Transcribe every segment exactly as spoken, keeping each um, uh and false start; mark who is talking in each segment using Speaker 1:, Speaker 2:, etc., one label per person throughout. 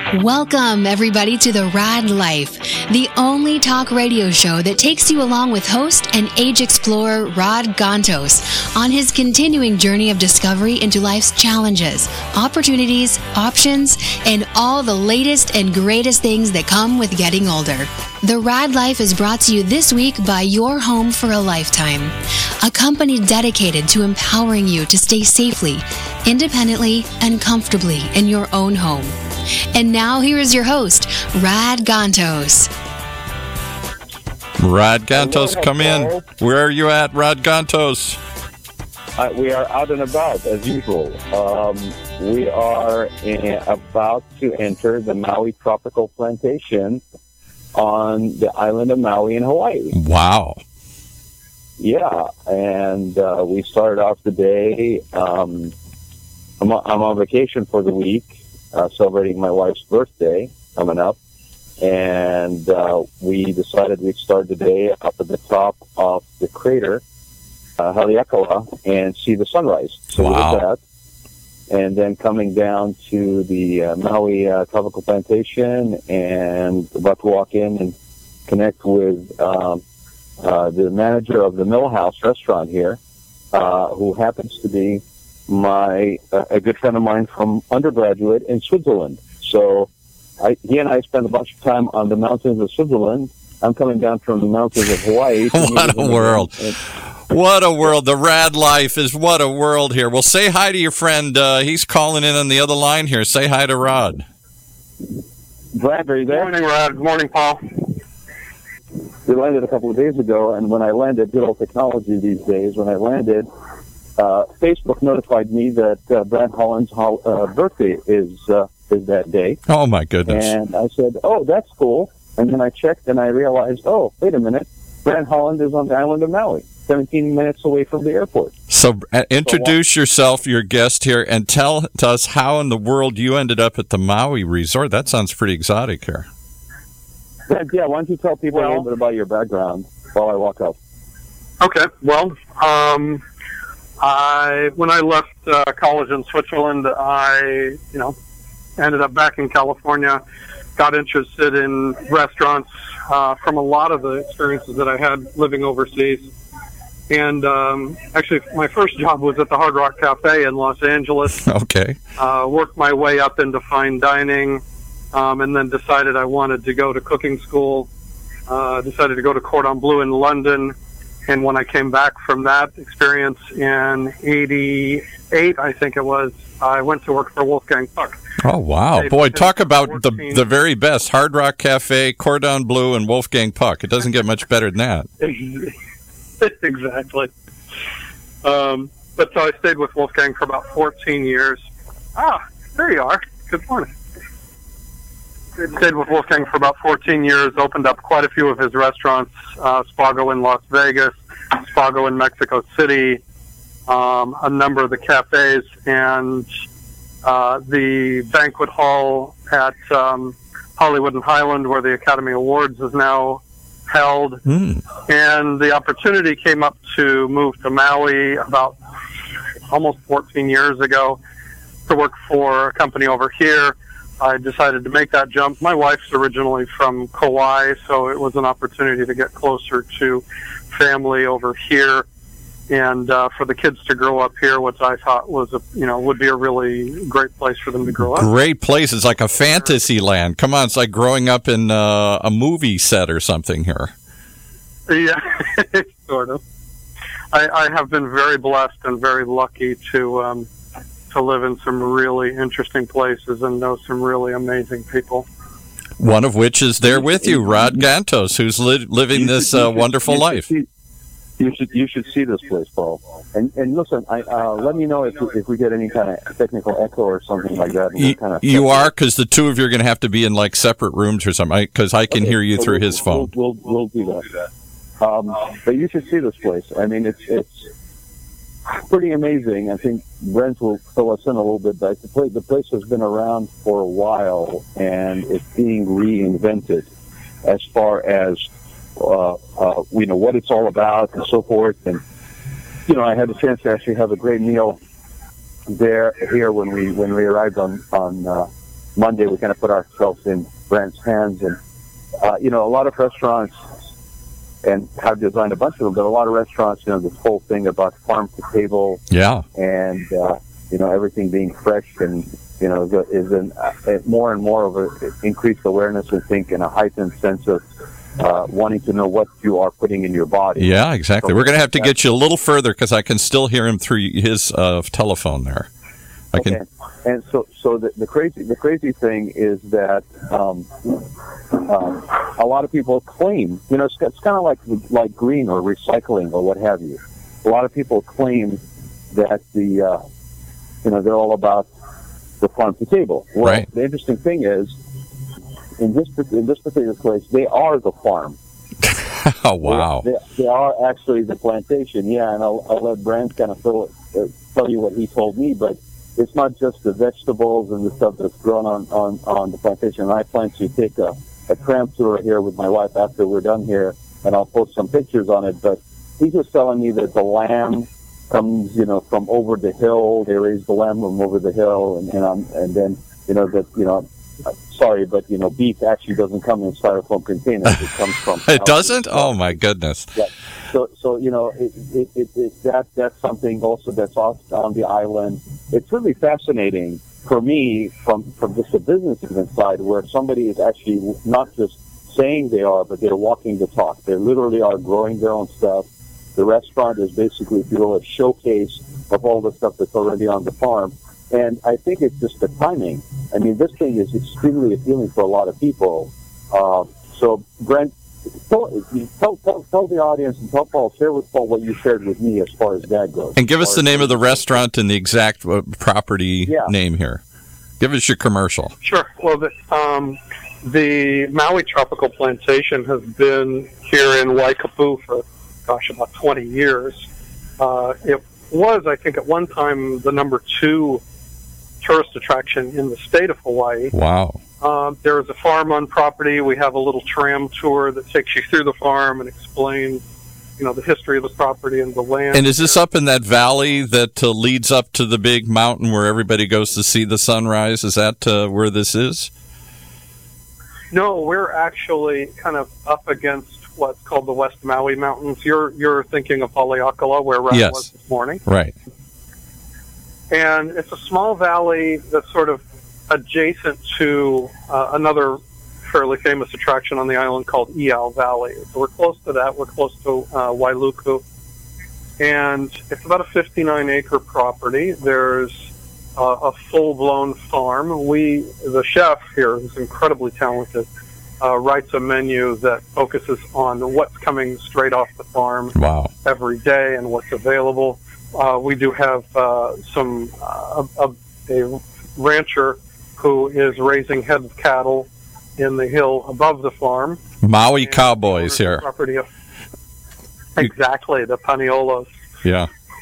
Speaker 1: Welcome, everybody, to The Rad Life, the only talk radio show that takes you along with host and age explorer Rod Gantos on his continuing journey of discovery into life's challenges, opportunities, options, and all the latest and greatest things that come with getting older. The Rad Life is brought to you this week by Your Home for a Lifetime, a company dedicated to empowering you to stay safely, independently, and comfortably in your own home. And now here is your host, Rod Gantos.
Speaker 2: Rod Gantos, hello, come hello. in. Where are you at, Rod Gantos?
Speaker 3: Uh, we are out and about, as usual. Um, we are in, about to enter the Maui Tropical Plantation on the island of Maui in Hawaii.
Speaker 2: Wow.
Speaker 3: Yeah, and uh, we started off the day. Um, I'm, I'm on vacation for the week. Uh, celebrating my wife's birthday coming up, and uh, we decided we'd start the day up at the top of the crater, uh, Haleakala, and see the sunrise. So
Speaker 2: wow.
Speaker 3: we did that, and then coming down to the uh, Maui uh, Tropical Plantation, and about to walk in and connect with um, uh, the manager of the Mill House restaurant here, uh, who happens to be my uh, a good friend of mine from undergraduate in Switzerland. So I, he and I spent a bunch of time on the mountains of Switzerland. I'm coming down from the mountains of Hawaii.
Speaker 2: What a world. And, what a world. The Rad Life is what a world here. Well, say hi to your friend. Uh, he's calling in on the other line here. Say hi to Rod.
Speaker 3: Brad, are you there?
Speaker 4: Good morning, Rod. Good morning, Paul.
Speaker 3: We landed a couple of days ago, and when I landed, good old technology these days, when I landed, Uh, Facebook notified me that uh, Brad Holland's ho- uh, birthday is uh, is that day.
Speaker 2: Oh, my goodness.
Speaker 3: And I said, oh, that's cool. And then I checked and I realized, oh, wait a minute. Brad Holland is on the island of Maui, seventeen minutes away from the airport.
Speaker 2: So uh, introduce so, yourself, your guest here, and tell, tell us how in the world you ended up at the Maui resort. That sounds pretty exotic here.
Speaker 3: Brad, yeah, why don't you tell people
Speaker 4: well,
Speaker 3: a little bit about your background while I walk up?
Speaker 4: Okay. Well, um... I when I left uh, college in Switzerland, I you know ended up back in California. Got interested in restaurants uh, from a lot of the experiences that I had living overseas. And um, actually, my first job was at the Hard Rock Cafe in Los Angeles.
Speaker 2: Okay.
Speaker 4: Uh, worked my way up into fine dining, um, and then decided I wanted to go to cooking school. Uh, decided to go to Cordon Bleu in London. And when I came back from that experience in eighty-eight, I think it was, I went to work for Wolfgang Puck.
Speaker 2: Oh, wow. Boy, talk about the the very best. Hard Rock Cafe, Cordon Bleu, and Wolfgang Puck. It doesn't get much better than that.
Speaker 4: Exactly. Um, but so I stayed with Wolfgang for about fourteen years. Ah, there you are. Good morning. Stayed with Wolfgang for about fourteen years, opened up quite a few of his restaurants, uh, Spago in Las Vegas, Spago in Mexico City, um, a number of the cafes, and uh, the banquet hall at um, Hollywood and Highland, where the Academy Awards is now held.
Speaker 2: Mm.
Speaker 4: And the opportunity came up to move to Maui about almost fourteen years ago to work for a company over here. I decided to make that jump. My wife's originally from Kauai, so it was an opportunity to get closer to family over here, and uh, for the kids to grow up here, which I thought was, a, you know, would be a really great place for them to grow up.
Speaker 2: Great place. It's like a fantasy land. Come on, it's like growing up in uh, a movie set or something here.
Speaker 4: Yeah, sort of. I, I have been very blessed and very lucky to um, to live in some really interesting places and know some really amazing people.
Speaker 2: One of which is there with you, Rod Gantos, who's li- living this uh, wonderful
Speaker 3: you
Speaker 2: life.
Speaker 3: See, you should you should see this place, Paul. And and listen, I, uh, let me know if if we get any kind of technical echo or something like that.
Speaker 2: You,
Speaker 3: kind of
Speaker 2: you are, because the two of you are going to have to be in like separate rooms or something, because I, I can
Speaker 3: okay,
Speaker 2: hear you
Speaker 3: so
Speaker 2: through
Speaker 3: we'll,
Speaker 2: his phone.
Speaker 3: We'll, we'll, we'll do that. Um, but you should see this place. I mean, it's it's pretty amazing. I think Brent will fill us in a little bit, but the place, the place has been around for a while, and it's being reinvented as far as, uh, uh, you know, what it's all about and so forth. And, you know, I had the chance to actually have a great meal there, here when we, when we arrived on, on, uh, Monday we kind of put ourselves in Brent's hands, and uh, you know, a lot of restaurants, and have designed a bunch of them, but a lot of restaurants, you know, this whole thing about farm to table,
Speaker 2: yeah,
Speaker 3: and uh, you know, everything being fresh, and you know, is an uh, more and more of a increased awareness, I think, and a heightened sense of uh, wanting to know what you are putting in your body.
Speaker 2: Yeah, exactly.
Speaker 3: So
Speaker 2: we're going to have to get you a little further because I can still hear him through his uh, telephone there. I
Speaker 3: okay.
Speaker 2: can.
Speaker 3: And so, so the, the crazy, the crazy thing is that um, um, a lot of people claim, you know, it's, it's kind of like like green or recycling or what have you. A lot of people claim that the, uh, you know, they're all about the farm to table. Well,
Speaker 2: right.
Speaker 3: The interesting thing is, in this in this particular place, they are the farm.
Speaker 2: Oh wow!
Speaker 3: They, they, they are actually the plantation. Yeah, and I'll, I'll let Brent kind of fill, uh, tell you what he told me, but it's not just the vegetables and the stuff that's grown on, on, on the plantation. And I plan to take a, a tramp tour here with my wife after we're done here, and I'll post some pictures on it. But he's just telling me that the lamb comes, you know, from over the hill. They raise the lamb from over the hill, and and, um, and then, you know, that, you know, sorry, but, you know, beef actually doesn't come in styrofoam containers. It comes from...
Speaker 2: It doesn't? Oh, my goodness.
Speaker 3: Yeah. So, so you know, it, it, it, it, that that's something also that's off on the island. It's really fascinating for me from, from just the business side, where somebody is actually not just saying they are, but they're walking the talk. They literally are growing their own stuff. The restaurant is basically, if you will, a showcase of all the stuff that's already on the farm. And I think it's just the timing. I mean, this thing is extremely appealing for a lot of people. Uh, so, Brent, tell, tell, tell, tell the audience and tell Paul, share with Paul what you shared with me as far as that goes.
Speaker 2: And give us the name of the restaurant and the exact uh, property yeah. name here. Give us your commercial.
Speaker 4: Sure. Well, the, um, the Maui Tropical Plantation has been here in Waikapu for, gosh, about twenty years. Uh, it was, I think, at one time the number two tourist attraction in the state of Hawaii.
Speaker 2: Wow.
Speaker 4: Uh, there is a farm on property. We have a little tram tour that takes you through the farm and explains, you know, the history of the property and the land.
Speaker 2: And is this up in that valley that uh, leads up to the big mountain where everybody goes to see the sunrise? Is that uh, where this is?
Speaker 4: No, we're actually kind of up against what's called the West Maui Mountains. You're you're thinking of Haleakala, where Ryan
Speaker 2: yes.
Speaker 4: was this morning.
Speaker 2: Right.
Speaker 4: And it's a small valley that's sort of adjacent to uh, another fairly famous attraction on the island called Iao Valley. So we're close to that. We're close to uh, Wailuku. And it's about a fifty-nine acre property. There's uh, a full-blown farm. We, the chef here, who's incredibly talented, uh, writes a menu that focuses on what's coming straight off the farm
Speaker 2: wow.
Speaker 4: every day and what's available. Uh, we do have uh, some uh, a, a rancher who is raising head of cattle in the hill above the farm.
Speaker 2: Maui cowboys here.
Speaker 4: Property of, exactly, the Paniolos.
Speaker 2: Yeah.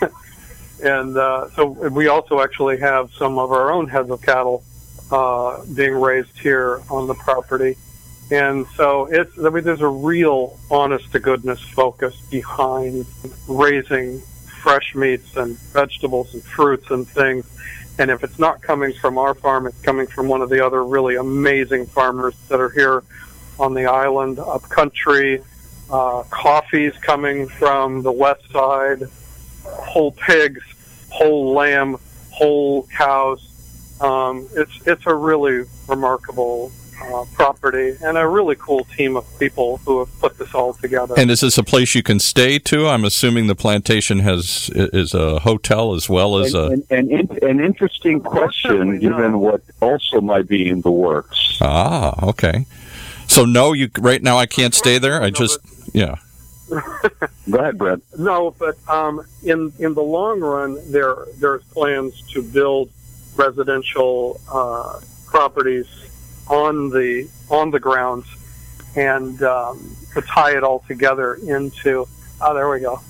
Speaker 4: And uh, so we also actually have some of our own heads of cattle uh, being raised here on the property. And so it's, I mean, there's a real honest-to-goodness focus behind raising fresh meats and vegetables and fruits and things. And if it's not coming from our farm, it's coming from one of the other really amazing farmers that are here on the island, up country. Uh, coffee's coming from the west side, whole pigs, whole lamb, whole cows. Um, it's it's a really remarkable uh, property and a really cool team of people who have put this all together.
Speaker 2: And is this a place you can stay to? I'm assuming the plantation has is a hotel as well as
Speaker 3: and,
Speaker 2: a...
Speaker 3: And, and, an interesting question, given what also might be in the works.
Speaker 2: Ah, okay. So no, you right now I can't stay there? I just... Yeah.
Speaker 3: Go ahead, Brett.
Speaker 4: No, but um, in in the long run, there there's plans to build residential uh, properties on the on the grounds and um, to tie it all together into. Oh, there we go.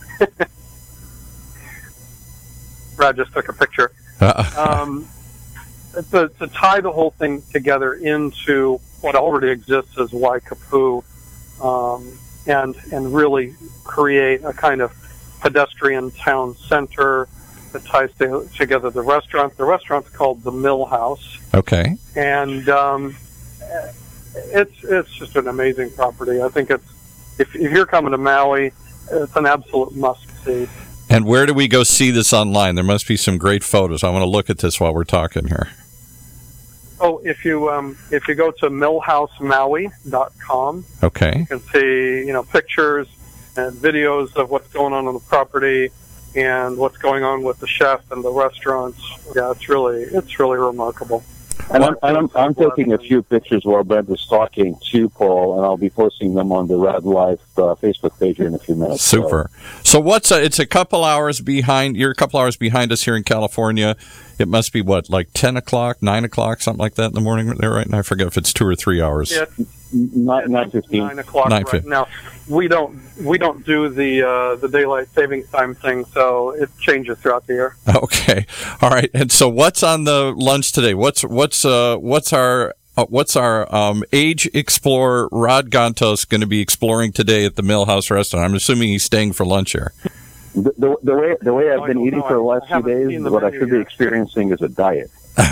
Speaker 4: Brad just took a picture. um, to, to tie the whole thing together into what already exists as Waikapu. Um, and and really create a kind of pedestrian town center that ties to, together the restaurant. The restaurant's called the Mill House.
Speaker 2: Okay.
Speaker 4: And um, it's it's just an amazing property. I think it's if, if you're coming to Maui, it's an absolute must-see.
Speaker 2: And where do we go see this online? There must be some great photos. I want to look at this while we're talking here.
Speaker 4: Oh, if you um, if you go to millhouse maui dot com,
Speaker 2: okay,
Speaker 4: you can see you know pictures and videos of what's going on on the property and what's going on with the chef and the restaurants. Yeah, it's really it's really remarkable.
Speaker 3: And I'm, and I'm, I'm taking a few pictures while Brent is talking to Paul, and I'll be posting them on the Rad Life uh, Facebook page here in a few minutes.
Speaker 2: Super. So, so what's a, it's a couple hours behind. You're a couple hours behind us here in California. It must be what, like ten o'clock, nine o'clock, something like that in the morning there, right? And I forget if it's two or three hours.
Speaker 4: Yeah,
Speaker 3: nine, nine fifteen.
Speaker 4: Nine o'clock
Speaker 2: nine
Speaker 4: right now. We don't we don't do the uh, the daylight savings time thing, so it changes throughout the year.
Speaker 2: Okay, all right. And so, what's on the lunch today? What's what's uh what's our uh, what's our um, age explorer Rod Gantos going to be exploring today at the Mill House Restaurant? I'm assuming he's staying for lunch here.
Speaker 3: The, the, the way the way I've been eating for the last few days, what I should be experiencing is a diet.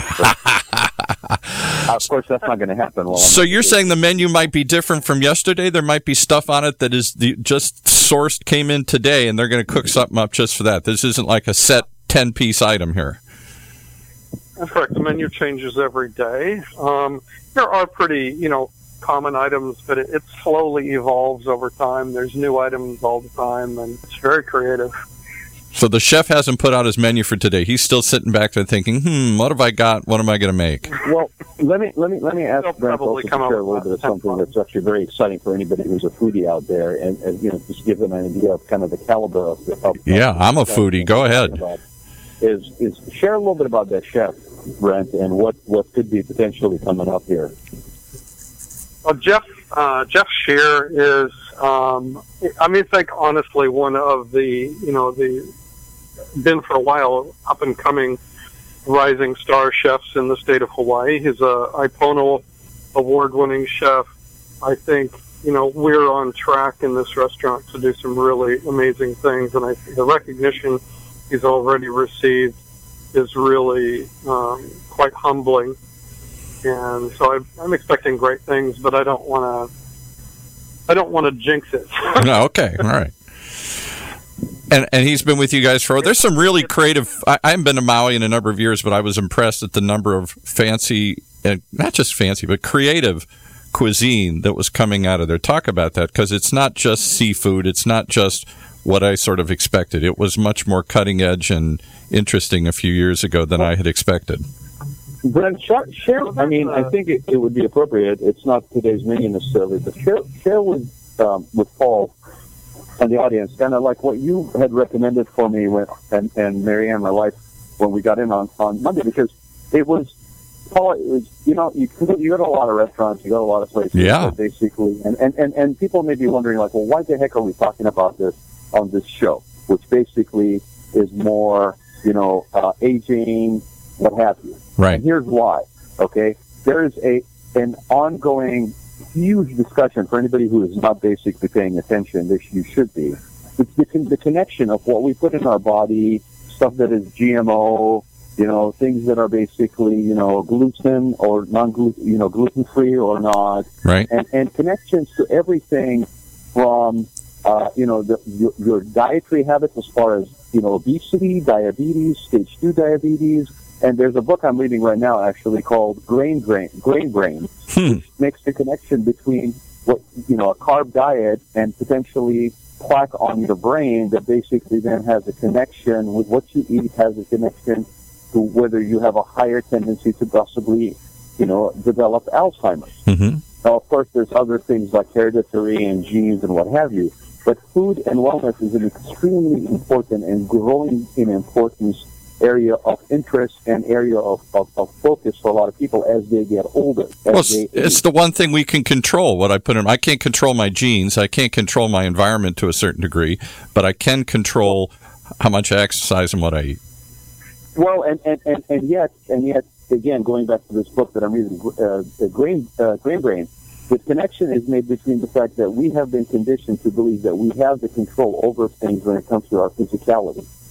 Speaker 3: Of course, that's not going to happen. While
Speaker 2: so you're saying the menu might be different from yesterday? There might be stuff on it that is the, just sourced, came in today, and they're going to cook something up just for that. This isn't like a set ten-piece item here.
Speaker 4: That's correct. The menu changes every day. Um, there are pretty, you know, common items, but it, it slowly evolves over time. There's new items all the time, and it's very creative.
Speaker 2: So the chef hasn't put out his menu for today. He's still sitting back there thinking, "Hmm, what have I got? What am I going to make?"
Speaker 3: Well, let me let me let me ask
Speaker 4: They'll
Speaker 3: Brent also to share a little bit of something that's actually very exciting for anybody who's a foodie out there, and, and you know, just give them an idea of kind of the caliber of. The, of
Speaker 2: yeah,
Speaker 3: of
Speaker 2: I'm a foodie. Go ahead.
Speaker 3: About. Is is share a little bit about that chef, Brent, and what, what could be potentially coming up here.
Speaker 4: Well, Jeff uh, Jeff Shear is, um, I mean, it's like honestly one of the, you know, the been for a while up and coming rising star chefs in the state of Hawaii. He's a Ipono award-winning chef. I think, you know, we're on track in this restaurant to do some really amazing things, and I the recognition he's already received is really um, quite humbling. And so I'm, I'm expecting great things, but I don't want to. I don't want to jinx it.
Speaker 2: No, okay, all right. And and he's been with you guys for. There's some really creative. I, I haven't been to Maui in a number of years, but I was impressed at the number of fancy, and not just fancy, but creative cuisine that was coming out of there. Talk about that, because it's not just seafood. It's not just what I sort of expected. It was much more cutting edge and interesting a few years ago than I had expected.
Speaker 3: Brent, share, share I mean, I think it, it would be appropriate. It's not today's menu necessarily, but share, share with um, with Paul and the audience kind of like what you had recommended for me when, and, and Marianne, my wife, when we got in on, on Monday, because it was, Paul, it was, you know, you, you go to a lot of restaurants, you go to a lot of places,
Speaker 2: yeah.
Speaker 3: basically, and, and, and, and people may be wondering, like, well, why the heck are we talking about this on this show, which basically is more, you know, uh, aging, what have you.
Speaker 2: Right.
Speaker 3: And here's why, okay? There is a an ongoing huge discussion for anybody who is not basically paying attention, this you should be. It's the, the connection of what we put in our body, stuff that is G M O, you know, things that are basically, you know, gluten or non-gluten, you know, gluten-free or not.
Speaker 2: Right.
Speaker 3: And, and connections to everything from, uh, you know, the, your, your dietary habits as far as, you know, obesity, diabetes, stage two diabetes. And there's a book I'm reading right now, actually, called Grain Brain, Grain Brain,
Speaker 2: hmm.
Speaker 3: which makes the connection between what, you know, a carb diet and potentially plaque on your brain that basically then has a connection with what you eat, has a connection to whether you have a higher tendency to possibly, you know, develop Alzheimer's.
Speaker 2: Mm-hmm.
Speaker 3: Now, of course, there's other things like hereditary and genes and what have you, but food and wellness is an extremely important and growing in importance area of interest and area of, of, of focus for a lot of people as they get older.
Speaker 2: Well, it's, it's the one thing we can control, what I put in. I can't control my genes. I can't control my environment to a certain degree, but I can control how much I exercise and what I eat.
Speaker 3: Well, and, and, and, and yet, and yet, again, going back to this book that I'm reading, uh, Grain, uh, Grain Brain, the connection is made between the fact that we have been conditioned to believe that we have the control over things when it comes to our physicality.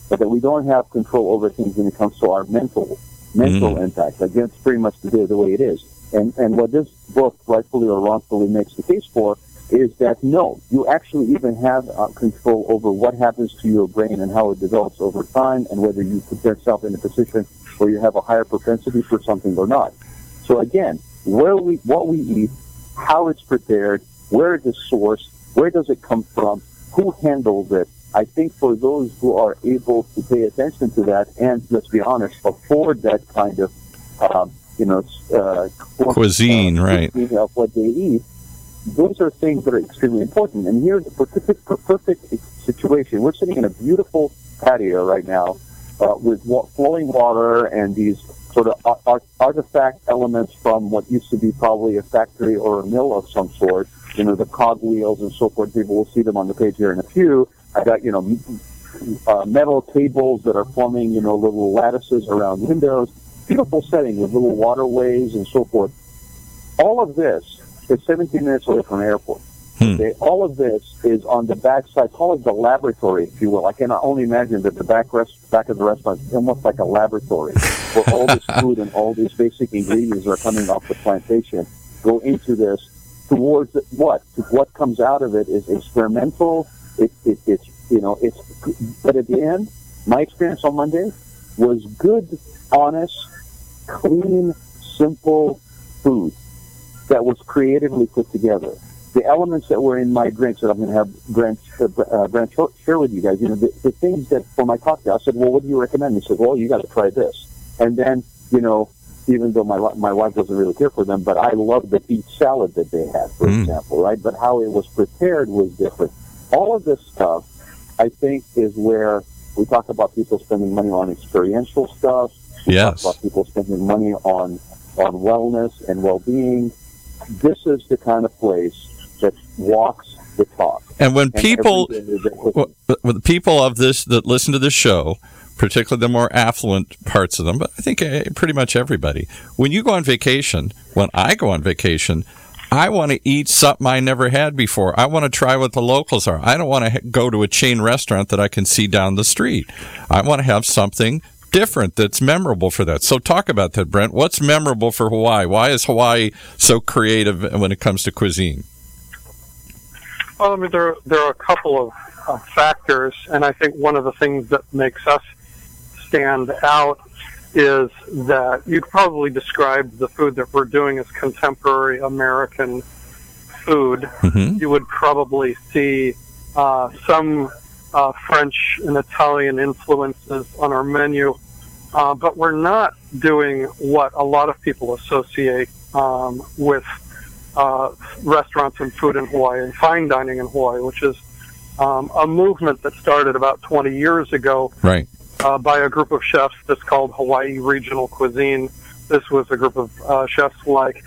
Speaker 3: but that we don't have control over things when it comes to our mental mental
Speaker 2: Mm.
Speaker 3: impact. Again, it's pretty much the, the way it is. And and what this book rightfully or wrongfully makes the case for is that no, you actually even have uh, control over what happens to your brain and how it develops over time, and whether you put yourself in a position where you have a higher propensity for something or not. So again, where we, what we eat, how it's prepared, where it is sourced, where does it come from, who handles it. I think for those who are able to pay attention to that and, let's be honest, afford that kind of, um, you know, uh,
Speaker 2: Cuisine,
Speaker 3: uh,
Speaker 2: right.
Speaker 3: of what they eat, those are things that are extremely important. And here's the perfect, perfect situation. We're sitting in a beautiful patio right now uh, with wa- flowing water and these sort of art- artifact elements from what used to be probably a factory or a mill of some sort. You know, the cogwheels and so forth. People will see them on the page here in a few. I got, you know, uh, metal tables that are forming, you know, little lattices around windows. Beautiful setting with little waterways and so forth. All of this is seventeen minutes away from an airport.
Speaker 2: Hmm.
Speaker 3: Okay? All of this is on the backside, call it the laboratory, if you will. I can only imagine that the back rest, back of the restaurant is almost like a laboratory where all this food and all these basic ingredients are coming off the plantation go into this towards what? What comes out of it is experimental. It, it, it's, you know, it's, but at the end, my experience on Monday was good, honest, clean, simple food that was creatively put together. The elements that were in my drinks that I'm going to have Grant, uh, uh, Grant share with you guys, you know, the, the things that for my cocktail, I said, well, what do you recommend? He said, well, you got to try this. And then, you know, even though my my wife doesn't really care for them, but I love the beet salad that they had, for
Speaker 2: Mm.
Speaker 3: example, right? But how it was prepared was different. All of this stuff, I think, is where we talk about people spending money on experiential stuff. We
Speaker 2: Yes.
Speaker 3: talk about people spending money on on wellness and well-being. This is the kind of place that walks the talk.
Speaker 2: And when
Speaker 3: And
Speaker 2: people,
Speaker 3: every day that-
Speaker 2: well, the people of this that listen to this show, particularly the more affluent parts of them, but I think eh, pretty much everybody, when you go on vacation, when I go on vacation, I want to eat something I never had before. I want to try what the locals are. I don't want to go to a chain restaurant that I can see down the street. I want to have something different that's memorable for that. So talk about that, Brent. What's memorable for Hawaii? Why is Hawaii so creative when it comes to cuisine?
Speaker 4: Well, I mean, there, there are a couple of, of factors, and I think one of the things that makes us stand out is that you'd probably describe the food that we're doing as contemporary American food.
Speaker 2: Mm-hmm.
Speaker 4: You would probably see uh, some uh, French and Italian influences on our menu, uh, but we're not doing what a lot of people associate um, with uh, restaurants and food in Hawaii and fine dining in Hawaii, which is um, a movement that started about twenty years ago.
Speaker 2: Right.
Speaker 4: Uh, by a group of chefs that's called Hawaii Regional Cuisine. This was a group of uh, chefs like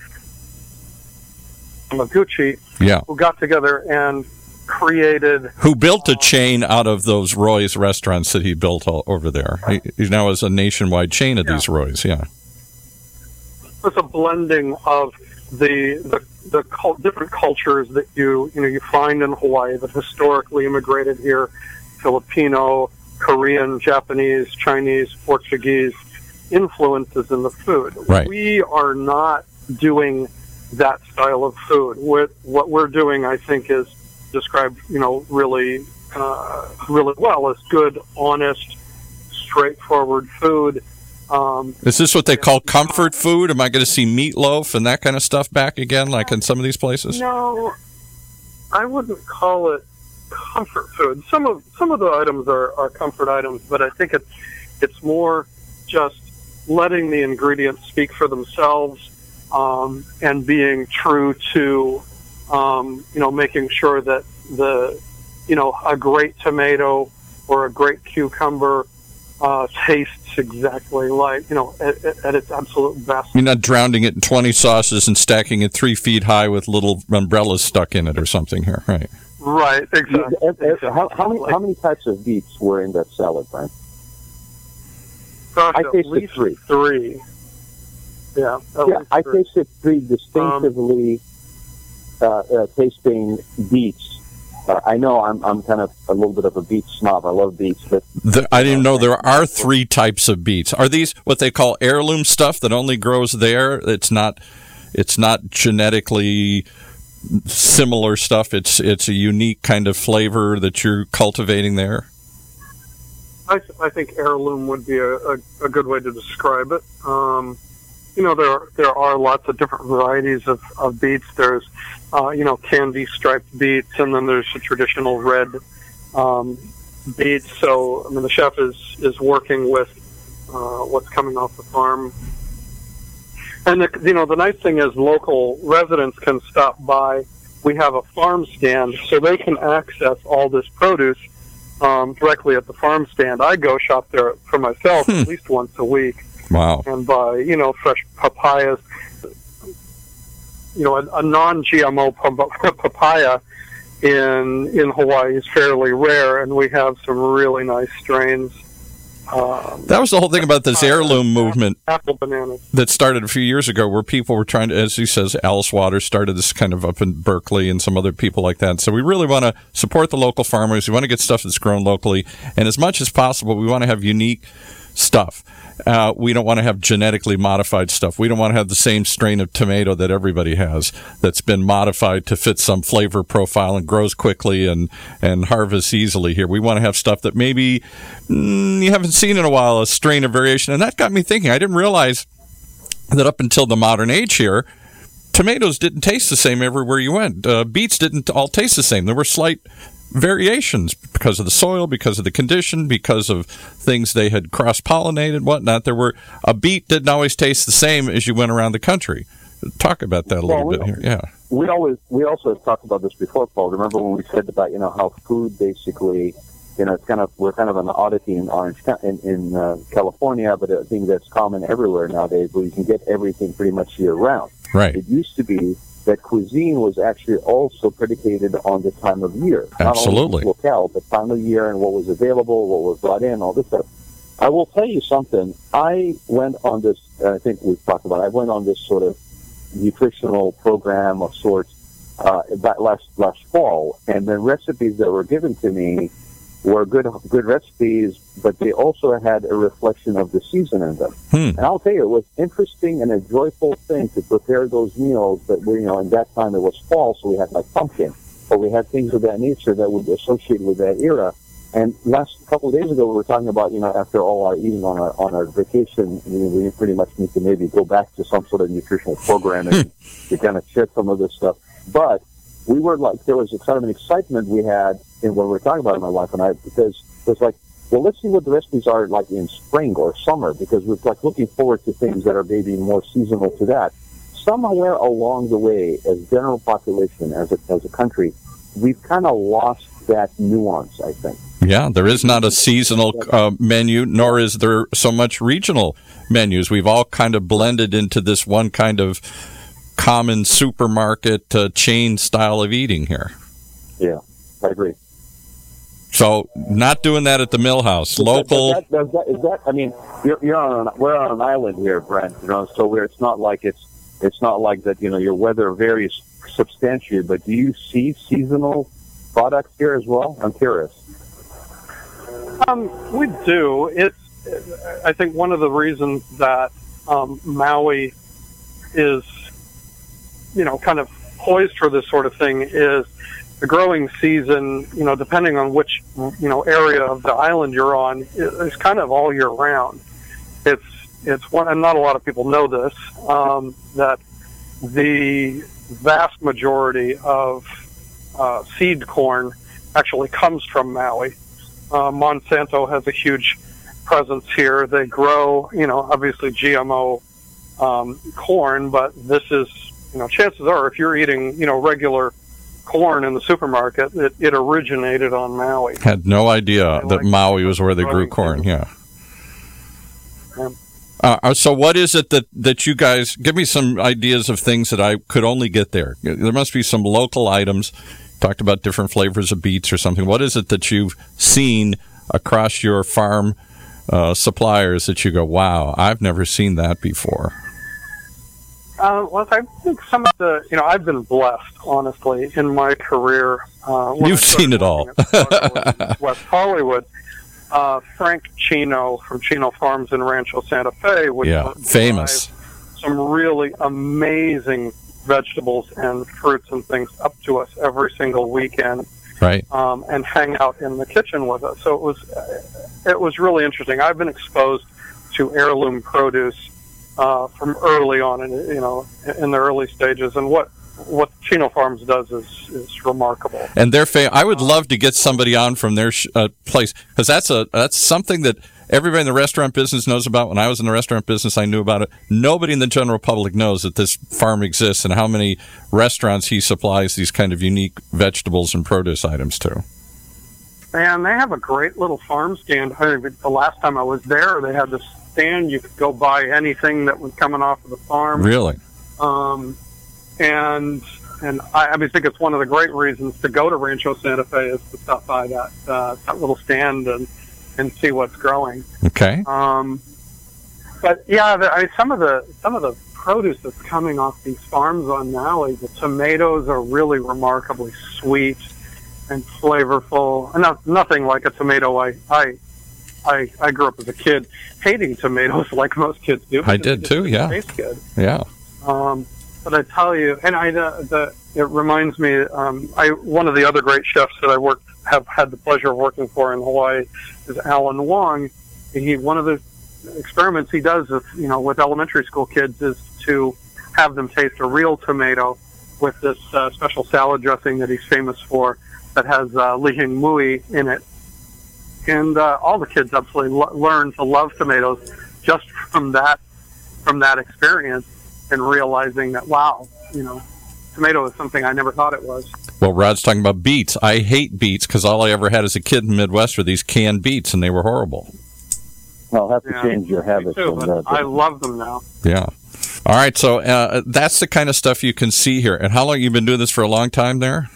Speaker 4: Yamaguchi
Speaker 2: Yeah.
Speaker 4: who got together and created...
Speaker 2: Who built a chain out of those Roy's restaurants that he built all over there. He, he now has a nationwide chain of
Speaker 4: Yeah.
Speaker 2: these Roy's, yeah.
Speaker 4: It's a blending of the the, the cult, different cultures that you you know you find in Hawaii that historically immigrated here: Filipino, Korean, Japanese, Chinese, Portuguese influences in the food.
Speaker 2: Right.
Speaker 4: We are not doing that style of food. What what we're doing, I think, is described you know really uh, really well as good, honest, straightforward food. Um,
Speaker 2: Is this what they call comfort food? Am I going to see meatloaf and that kind of stuff back again, like in some of these places?
Speaker 4: No, I wouldn't call it comfort food. Some of some of the items are, are comfort items, but I think it's it's more just letting the ingredients speak for themselves um, and being true to um, you know making sure that the you know a great tomato or a great cucumber uh, tastes exactly like, you know, at, at its absolute best.
Speaker 2: You're not drowning it in twenty sauces and stacking it three feet high with little umbrellas stuck in it or something here, right?
Speaker 4: Right, exactly.
Speaker 3: Yeah, exactly. How, how, many, how many types of beets were in that salad, Frank?
Speaker 4: Gosh,
Speaker 3: I
Speaker 4: at
Speaker 3: tasted
Speaker 4: least
Speaker 3: three.
Speaker 4: Three. Yeah, at
Speaker 3: Yeah,
Speaker 4: least
Speaker 3: I
Speaker 4: three.
Speaker 3: tasted three distinctively uh, uh, tasting beets Uh, I know I'm I'm kind of a little bit of a beet snob. I love beets, but
Speaker 2: the, I didn't know there are three types of beets. Are these what they call heirloom stuff that only grows there? It's not it's not genetically similar stuff. It's it's a unique kind of flavor that you're cultivating there.
Speaker 4: I, th- I think heirloom would be a, a, a good way to describe it. Um, you know, there are, there are lots of different varieties of, of beets. There's, uh, you know, candy striped beets, and then there's the traditional red um, beets. So, I mean, the chef is, is working with uh, what's coming off the farm. And, the, you know, the nice thing is local residents can stop by. We have a farm stand, so they can access all this produce Um, directly at the farm stand. I go shop there for myself hmm. at least once a week.
Speaker 2: Wow.
Speaker 4: And buy, you know, fresh papayas. You know, a, a non-G M O papaya in in Hawaii is fairly rare, and we have some really nice strains. Um,
Speaker 2: that was the whole thing about this heirloom movement
Speaker 4: apple bananas
Speaker 2: that started a few years ago, where people were trying to, as he says, Alice Waters started this kind of up in Berkeley and some other people like that. So we really want to support the local farmers. We want to get stuff that's grown locally. And as much as possible, we want to have unique stuff. Uh, we don't want to have genetically modified stuff. We don't want to have the same strain of tomato that everybody has that's been modified to fit some flavor profile and grows quickly and, and harvests easily here. We want to have stuff that maybe mm, you haven't seen in a while, a strain of variation. And that got me thinking. I didn't realize that up until the modern age here, tomatoes didn't taste the same everywhere you went. Uh, beets didn't all taste the same. There were slight variations because of the soil, because of the condition, because of things they had cross-pollinated, whatnot. There were a beet didn't always taste the same as you went around the country. Talk about that a little
Speaker 3: well,
Speaker 2: bit here. Yeah,
Speaker 3: we always we also talked about this before, Paul. Remember when we said about you know how food basically, you know, it's kind of we're kind of an oddity in Orange in, in uh, California, but a thing that's common everywhere nowadays, where you can get everything pretty much year round.
Speaker 2: Right.
Speaker 3: It used to be that cuisine was actually also predicated on the time of year.
Speaker 2: Absolutely.
Speaker 3: Not only locale, but time of year and what was available, what was brought in, all this stuff. I will tell you something. I went on this, I think we've talked about it, I went on this sort of nutritional program of sorts uh, back last, last fall, and the recipes that were given to me were good good recipes, but they also had a reflection of the season in them.
Speaker 2: Hmm.
Speaker 3: And I'll tell you, it was interesting and a joyful thing to prepare those meals. But we, you know, in that time it was fall, so we had like pumpkin, or we had things of that nature that would be associated with that era. And last couple of days ago, we were talking about, you know, after all our eating on our on our vacation, we, we pretty much need to maybe go back to some sort of nutritional program and to kind of shed some of this stuff. But we were like, there was a kind of an excitement we had in what we were talking about, my wife and I, because it was like, well, let's see what the recipes are like in spring or summer, because we're like looking forward to things that are maybe more seasonal to that. Somewhere along the way, as general population, as a, as a country, we've kind of lost that nuance, I think.
Speaker 2: Yeah, there is not a seasonal uh, menu, nor is there so much regional menus. We've all kind of blended into this one kind of common supermarket uh, chain style of eating here.
Speaker 3: Yeah, I agree.
Speaker 2: So, not doing that at the Mill House. Local.
Speaker 3: Does that, does that, is that, I mean, you're, you're on an, we're on an island here, Brent. You know, so where it's not like it's it's not like that. You know, your weather varies substantially. But do you see seasonal products here as well? I'm curious.
Speaker 4: Um, we do. It's. I think one of the reasons that um, Maui is, you know, kind of poised for this sort of thing is the growing season, you know, depending on which, you know, area of the island you're on, is kind of all year round. It's, it's one, and not a lot of people know this, um, that the vast majority of uh, seed corn actually comes from Maui. Uh, Monsanto has a huge presence here. They grow, you know, obviously G M O um, corn, but this is, you know, chances are if you're eating, you know, regular corn in the supermarket, it, it originated on Maui.
Speaker 2: Had no idea
Speaker 4: and
Speaker 2: that
Speaker 4: like,
Speaker 2: Maui was where they grew corn. Yeah.
Speaker 4: yeah.
Speaker 2: Uh, so what is it that, that you guys, give me some ideas of things that I could only get there. There must be some local items. Talked about different flavors of beets or something. What is it that you've seen across your farm uh, suppliers that you go, wow, I've never seen that before?
Speaker 4: Uh, well, I think some of the, you know, I've been blessed, honestly, in my career. Uh,
Speaker 2: You've seen it all.
Speaker 4: West Hollywood. Uh, Frank Chino from Chino Farms in Rancho Santa Fe would
Speaker 2: yeah, famous.
Speaker 4: Some really amazing vegetables and fruits and things up to us every single weekend.
Speaker 2: Right.
Speaker 4: Um, and hang out in the kitchen with us. So it was, it was really interesting. I've been exposed to heirloom produce Uh, from early on, in, you know, in the early stages, and what what Chino Farms does is is remarkable.
Speaker 2: And they're fam- I would love to get somebody on from their sh- uh, place, because that's a that's something that everybody in the restaurant business knows about. When I was in the restaurant business, I knew about it. Nobody in the general public knows that this farm exists and how many restaurants he supplies these kind of unique vegetables and produce items to.
Speaker 4: And they have a great little farm stand. I mean, the last time I was there, they had this stand. You could go buy anything that was coming off of the farm.
Speaker 2: Really?
Speaker 4: Um, and and I, I mean, I think it's one of the great reasons to go to Rancho Santa Fe is to stop by that uh, that little stand and and see what's growing.
Speaker 2: Okay.
Speaker 4: Um, but yeah, the, I mean, some of the some of the produce that's coming off these farms on Maui, the tomatoes are really remarkably sweet and flavorful. And not, nothing like a tomato I I. I, I grew up as a kid hating tomatoes like most kids do.
Speaker 2: I did too, yeah.
Speaker 4: It tastes good.
Speaker 2: Yeah.
Speaker 4: Um, but I tell you, and I, the, the, it reminds me, um, I, one of the other great chefs that I worked, have had the pleasure of working for in Hawaii is Alan Wong. He, one of the experiments he does with, you know, with elementary school kids is to have them taste a real tomato with this uh, special salad dressing that he's famous for that has uh, lihing mui in it. And uh, all the kids absolutely lo- learn to love tomatoes just from that from that experience and realizing that, wow, you know, tomato is something I never thought it was.
Speaker 2: Well, Rod's talking about beets. I hate beets because all I ever had as a kid in the Midwest were these canned beets, and they were horrible.
Speaker 3: I'll have to
Speaker 4: Yeah,
Speaker 3: change your habits.
Speaker 4: Too,
Speaker 3: on that.
Speaker 4: I love them now.
Speaker 2: Yeah. All right, so uh, that's the kind of stuff you can see here. And how long you been doing this for? A long time there?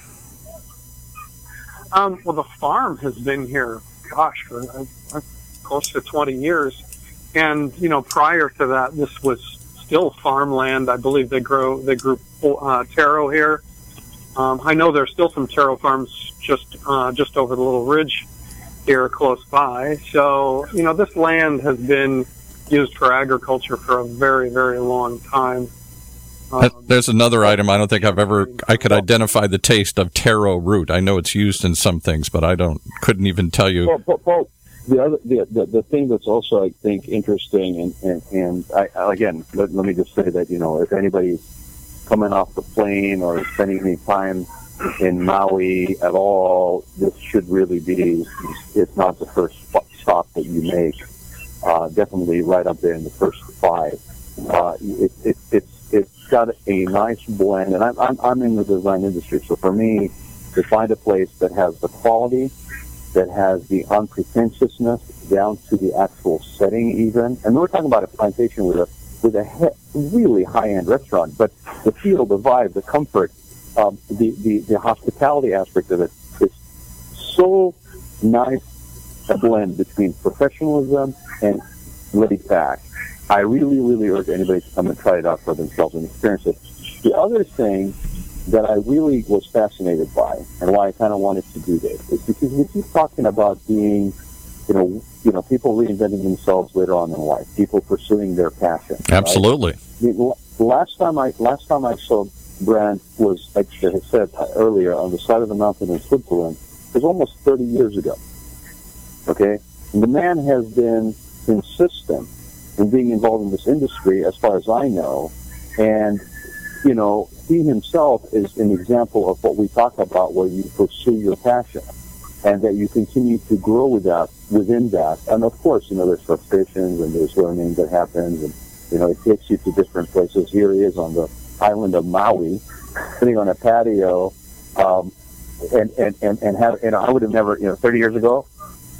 Speaker 4: Um, well, the farm has been here, gosh, for uh, uh, close to twenty years. And, you know, prior to that, this was still farmland. I believe they grow, they grew uh, taro here. Um, I know there's still some taro farms just uh, just over the little ridge here close by. So, you know, this land has been used for agriculture for a very, very long time. Um,
Speaker 2: There's another item I don't think I've ever, I could identify the taste of taro root. I know it's used in some things, but I don't, couldn't even tell you.
Speaker 3: Well, well, well the other, the, the the thing that's also, I think, interesting, and, and, and I, again, let, let me just say that, you know, if anybody's coming off the plane or spending any time in Maui at all, this should really be, it's not the first stop that you make. Uh, definitely right up there in the first five. Uh, it, it, it's, it's got a nice blend, and I'm, I'm, I'm in the design industry, so for me, to find a place that has the quality, that has the unpretentiousness down to the actual setting even, and we're talking about a plantation with a with a he- really high-end restaurant, but the feel, the vibe, the comfort, um, the, the, the hospitality aspect of it is so nice, a blend between professionalism and laid back. I really, really urge anybody to come and try it out for themselves and experience it. The other thing that I really was fascinated by, and why I kind of wanted to do this, is because we keep talking about being, you know, you know, people reinventing themselves later on in life, people pursuing their passion.
Speaker 2: Absolutely.
Speaker 3: Right? The last time I last time I saw Brand was, like I said earlier, on the side of the mountain in Switzerland. It was almost thirty years ago. Okay, and the man has been consistent in being involved in this industry, as far as I know, and you know, he himself is an example of what we talk about, where you pursue your passion, and that you continue to grow with that, within that. And of course, you know, there's frustrations and there's learning that happens, and you know, it takes you to different places. Here he is on the island of Maui, sitting on a patio, um, and and and and have. And I would have never, you know, thirty years ago,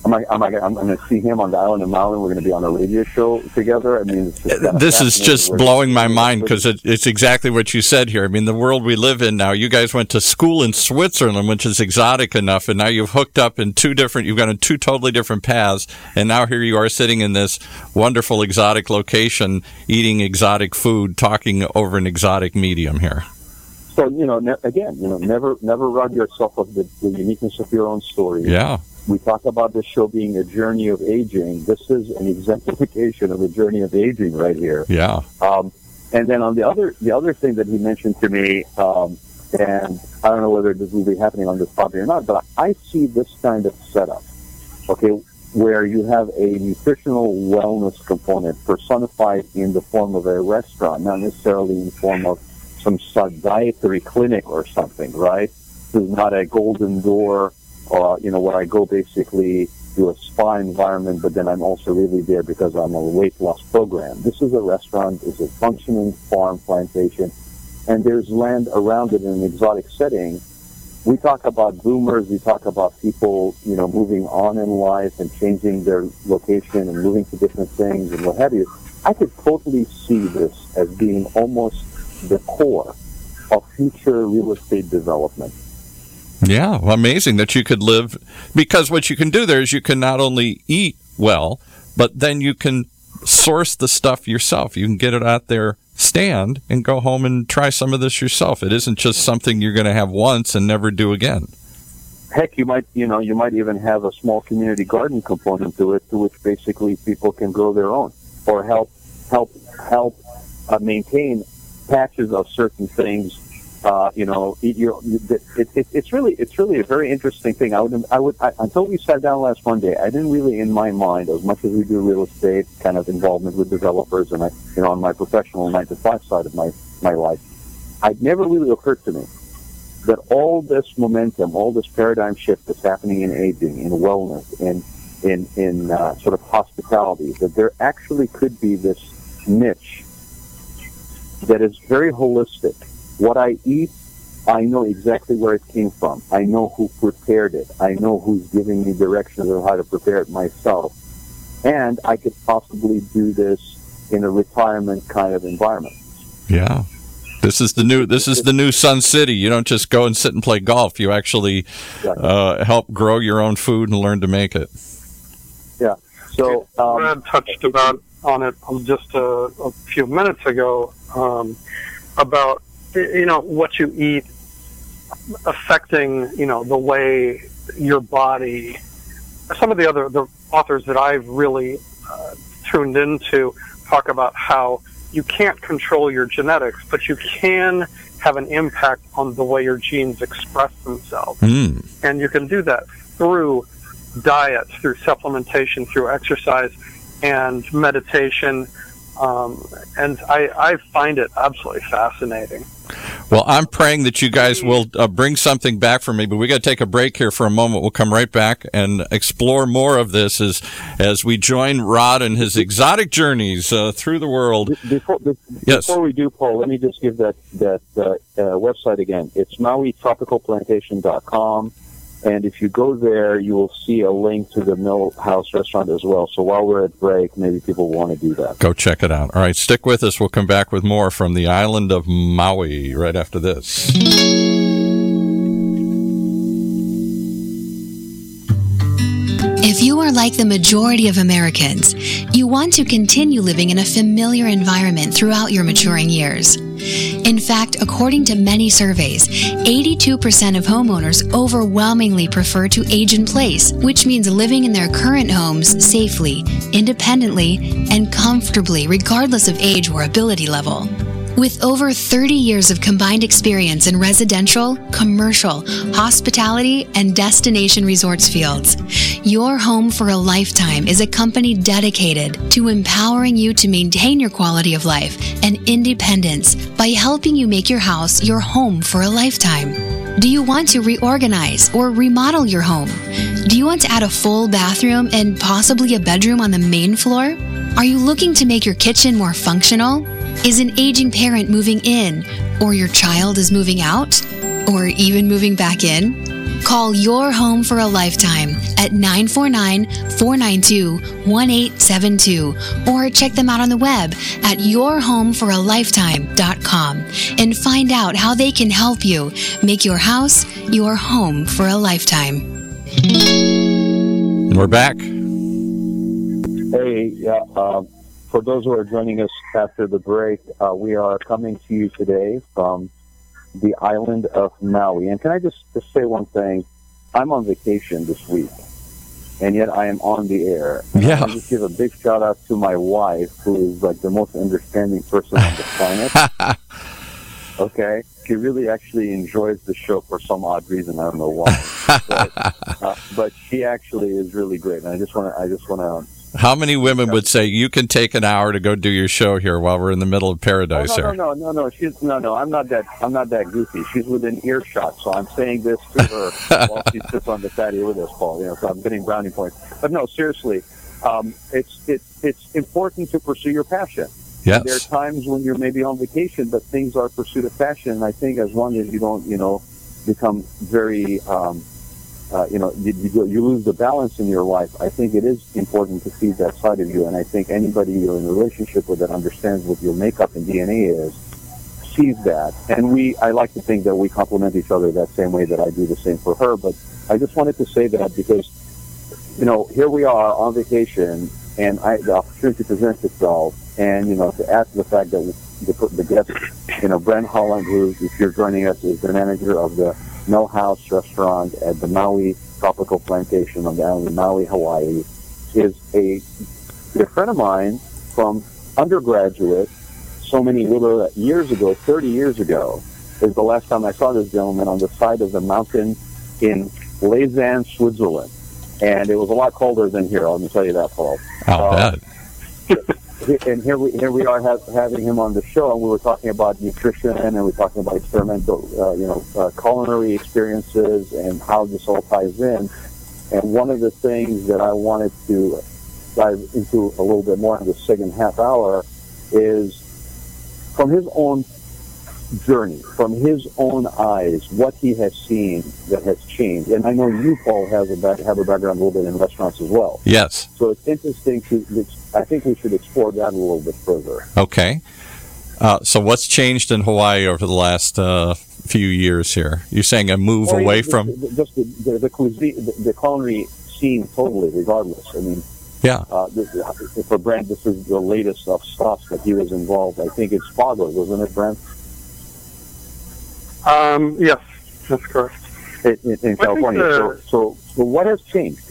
Speaker 3: Am I, am I, I'm going to see him on the island of Maui. We're going to be on a radio show together. I mean, it's just
Speaker 2: this is just blowing my mind because it, it's exactly what you said here. I mean, the world we live in now, you guys went to school in Switzerland, which is exotic enough, and now you've hooked up in two different, you've gone in two totally different paths, and now here you are sitting in this wonderful exotic location, eating exotic food, talking over an exotic medium here.
Speaker 3: So, you know, ne- again, you know, never never rob yourself of the, the uniqueness of your own story.
Speaker 2: Yeah.
Speaker 3: We talk about this show being a journey of aging. This is an exemplification of a journey of aging right here.
Speaker 2: Yeah.
Speaker 3: Um, and then on the other the other thing that he mentioned to me, um, and I don't know whether this will be happening on this property or not, but I see this kind of setup, okay, where you have a nutritional wellness component personified in the form of a restaurant, not necessarily in the form of some dietary clinic or something, right? This is not a Golden Door, uh, you know, where I go basically to a spa environment, but then I'm also really there because I'm a weight loss program. This is a restaurant, it's a functioning farm plantation, and there's land around it in an exotic setting. We talk about boomers, we talk about people, you know, moving on in life and changing their location and moving to different things and what have you. I could totally see this as being almost the core of future real estate development.
Speaker 2: Yeah, well, amazing that you could live, because what you can do there is you can not only eat well, but then you can source the stuff yourself. You can get it out there, stand, and go home and try some of this yourself. It isn't just something you're going to have once and never do again.
Speaker 3: Heck, you might, you know, you might even have a small community garden component to it, to which basically people can grow their own, or help, help, help uh, maintain patches of certain things. Uh, you know, it, you're, it, it, it's really, it's really a very interesting thing. I would, I would, I, until we sat down last Monday, I didn't really, in my mind, as much as we do real estate, kind of involvement with developers, and I, you know, on my professional nine to five side of my my life, it never really occurred to me that all this momentum, all this paradigm shift that's happening in aging, in wellness, in in in uh, sort of hospitality, that there actually could be this niche that is very holistic. What I eat, I know exactly where it came from. I know who prepared it. I know who's giving me directions on how to prepare it myself. And I could possibly do this in a retirement kind of environment.
Speaker 2: Yeah. This is the new this is the new Sun City. You don't just go and sit and play golf. You actually uh, help grow your own food and learn to make it.
Speaker 3: Yeah. So um,
Speaker 4: Brad touched about on it just a, a few minutes ago um, about, you know, what you eat affecting, you know, the way your body. Some of the other the authors that I've really uh, tuned into talk about how you can't control your genetics, but you can have an impact on the way your genes express themselves.
Speaker 2: Mm.
Speaker 4: And you can do that through diet, through supplementation, through exercise and meditation. Um, and I, I find it absolutely fascinating.
Speaker 2: Well, I'm praying that you guys will uh, bring something back for me, but we got to take a break here for a moment. We'll come right back and explore more of this as as we join Rod and his exotic journeys uh, through the world.
Speaker 3: Before, before
Speaker 2: yes.
Speaker 3: we do, Paul, let me just give that that uh, uh, website again. It's Maui Tropical Plantation dot com. And if you go there, you will see a link to the Mill House restaurant as well. So while we're at break, maybe people want to do that.
Speaker 2: Go check it out. All right, stick with us. We'll come back with more from the island of Maui right after this.
Speaker 1: If you are like the majority of Americans, you want to continue living in a familiar environment throughout your maturing years. In fact, according to many surveys, eighty-two percent of homeowners overwhelmingly prefer to age in place, which means living in their current homes safely, independently, and comfortably, regardless of age or ability level. With over thirty years of combined experience in residential, commercial, hospitality, and destination resorts fields, Your Home for a Lifetime is a company dedicated to empowering you to maintain your quality of life and independence by helping you make your house your home for a lifetime. Do you want to reorganize or remodel your home? Do you want to add a full bathroom and possibly a bedroom on the main floor? Are you looking to make your kitchen more functional? Is an aging parent moving in, or your child is moving out, or even moving back in? Call Your Home for a Lifetime at nine four nine, four nine two, one eight seven two or check them out on the web at your home for a lifetime dot com and find out how they can help you make your house your home for a lifetime.
Speaker 2: And we're back.
Speaker 3: Hey, yeah, uh, for those who are joining us after the break, uh, we are coming to you today from the island of Maui. And can I just, just say one thing? I'm on vacation this week, and yet I am on the air. And
Speaker 2: Yeah.
Speaker 3: I want to just give a big shout out to my wife, who is like the most understanding person on the planet. Okay? She really actually enjoys the show for some odd reason. I don't know why. but, uh, but she actually is really great. And I just want to, I just want to,
Speaker 2: How many women would say you can take an hour to go do your show here while we're in the middle of paradise?
Speaker 3: Oh,
Speaker 2: here?
Speaker 3: no, no, no, no, no. She's no, no. I'm not that. I'm not that goofy. She's within earshot, so I'm saying this to her while she sits on the patio with us, Paul. You know, so I'm getting brownie points. But no, seriously, um, it's it's it's important to pursue your passion.
Speaker 2: Yes.
Speaker 3: There are times when you're maybe on vacation, but things are pursuit of passion. And I think as long as you don't, you know, become very. Um, Uh, you know, you, you, you lose the balance in your life. I think it is important to feed that side of you, and I think anybody you're in a relationship with that understands what your makeup and D N A is sees that. And we, I like to think that we complement each other that same way that I do the same for her. But I just wanted to say that because, you know, here we are on vacation, and I, the opportunity presents itself, and you know, to add to the fact that the, the guest, you know, Brent Holland, who, if you're joining us, is the manager of the Mill House restaurant at the Maui Tropical Plantation on the island of Maui, Hawaii, is a dear friend of mine from undergraduate so many little years ago, thirty years ago, is the last time I saw this gentleman on the side of the mountain in Lausanne, Switzerland. And it was a lot colder than here, let me tell you that, Paul.
Speaker 2: I'll
Speaker 3: uh,
Speaker 2: bet.
Speaker 3: And here we here we are have, having him on the show, and we were talking about nutrition, and we were talking about experimental, uh, you know, uh, culinary experiences, and how this all ties in. And one of the things that I wanted to dive into a little bit more in the second half hour is from his own journey, from his own eyes, what he has seen that has changed. And I know you, Paul, has a back, have a background a little bit in restaurants as well.
Speaker 2: Yes.
Speaker 3: So it's interesting to, I think we should explore that a little bit further.
Speaker 2: Okay. Uh, so what's changed in Hawaii over the last uh, few years here? You're saying a move
Speaker 3: Well,
Speaker 2: away
Speaker 3: yeah,
Speaker 2: from...
Speaker 3: the, just the, the, the cuisine, the, the culinary scene totally, regardless. I mean,
Speaker 2: Yeah.
Speaker 3: uh, the, the, for Brent, this is the latest of stuff that he was involved. I think it's Spago, wasn't it, Brent?
Speaker 4: Um, yes, that's correct.
Speaker 3: In, in, in California.
Speaker 4: the-
Speaker 3: so, so, so what has changed?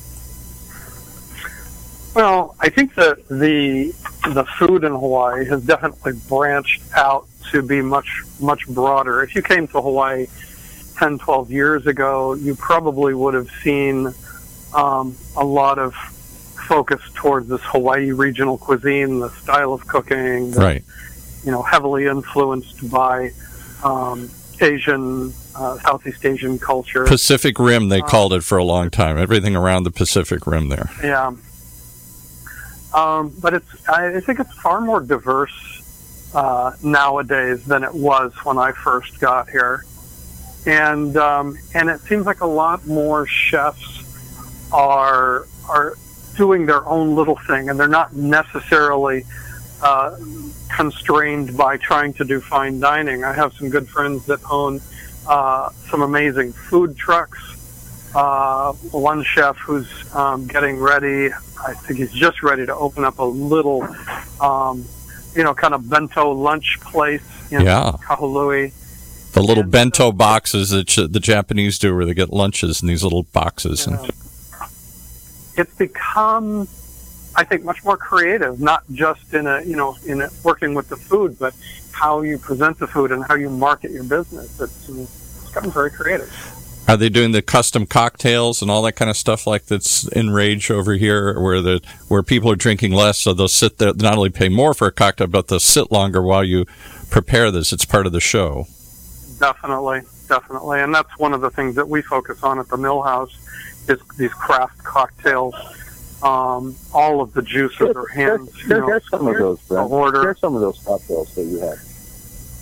Speaker 4: Well, I think that the the food in Hawaii has definitely branched out to be much, much broader. If you came to Hawaii ten, twelve years ago, you probably would have seen um, a lot of focus towards this Hawaii regional cuisine, the style of cooking, the,
Speaker 2: Right.
Speaker 4: you know, heavily influenced by um, Asian, uh, Southeast Asian culture.
Speaker 2: Pacific Rim, they
Speaker 4: Uh,
Speaker 2: called it for a long time. Everything around the Pacific Rim there.
Speaker 4: Yeah. Um, but it's, I think it's far more diverse uh, nowadays than it was when I first got here. And um, and it seems like a lot more chefs are are doing their own little thing, and they're not necessarily uh, constrained by trying to do fine dining. I have some good friends that own uh, some amazing food trucks. Uh, one chef who's um, getting ready, I think he's just ready to open up a little, um, you know, kind of bento lunch place in
Speaker 2: Yeah.
Speaker 4: Kahului.
Speaker 2: The little
Speaker 4: And,
Speaker 2: bento
Speaker 4: uh,
Speaker 2: boxes that ch- the Japanese do where they get lunches in these little boxes. And,
Speaker 4: It's become, I think, much more creative, not just in a, you know, in a, working with the food, but how you present the food and how you market your business. It's, it's gotten very creative.
Speaker 2: are they doing the custom cocktails and all that kind of stuff like that's in rage over here, where the where people are drinking less, so they'll sit there, not only pay more for a cocktail, but they'll sit longer while you prepare this. It's part of the show.
Speaker 4: Definitely, definitely. And that's one of the things that we focus on at the Mill House is these craft cocktails. Um, all of the juices are hands, you
Speaker 3: Share,
Speaker 4: know,
Speaker 3: share some of those, Brent.
Speaker 4: order.
Speaker 3: Share some of those cocktails that you have.